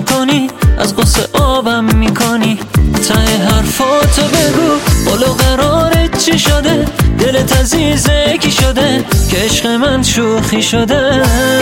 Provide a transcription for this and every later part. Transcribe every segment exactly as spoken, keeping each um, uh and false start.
میکنی، از قصه آبم میکنی. ته حرفاتو بگو، قول و قرارت چی شده؟ دلت عزیزه کی شده که عشق من شوخی شده؟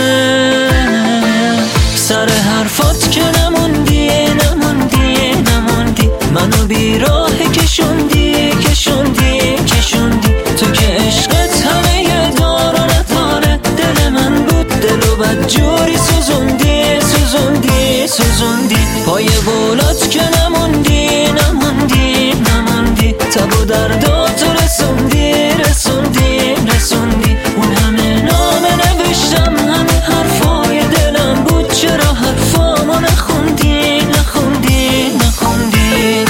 سر حرفات که نموندی نموندی نموندی، منو بیراه کشوندی کشوندی کشوندی. تو که عشقت همه یه دار و نداره، دل من بود دلو بد جوری سوزوندی سوزوندی سوزوندی. پای قولات که نموندی نموندی نموندی، تب و درداتو رسوندی رسوندی رسوندی. اون همه نامه نوشتم، همه حرفای دلم بود، چرا حرفامو نخوندی نخوندی نخوندی؟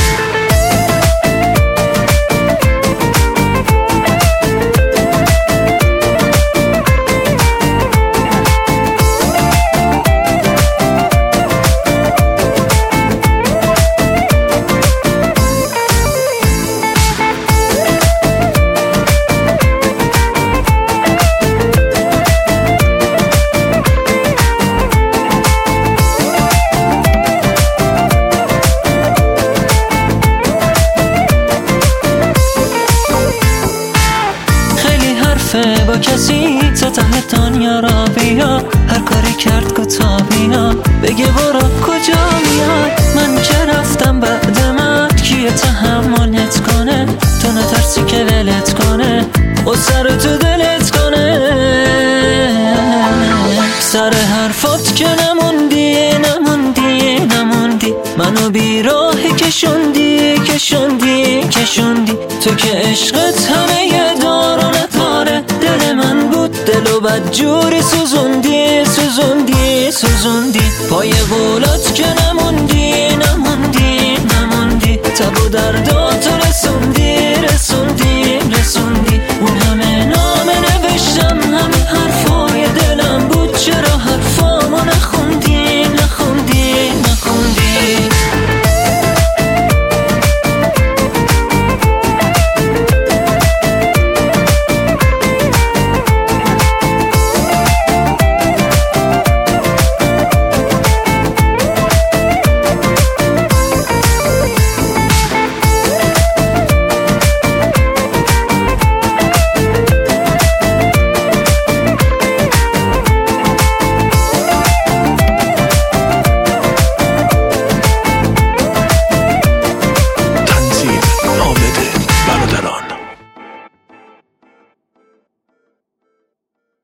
با کسی تا ته دنیا را بیا، هر کاری کرد کوتا بیا، بگه برو کجا میاد. من که رفتم بعد من کیه تحملت کنه؟ تو نترسی که ولت کنه، و سر تو دلت کنه. سر حرفات که نموندی نموندی نموندی، منو بیراه کشوندی کشوندی کشوندی. تو که عشقت همه یه دار و نداره، دل من بود دلو بد جوری سوزوندی سوزوندی سوزوندی. پای قولات که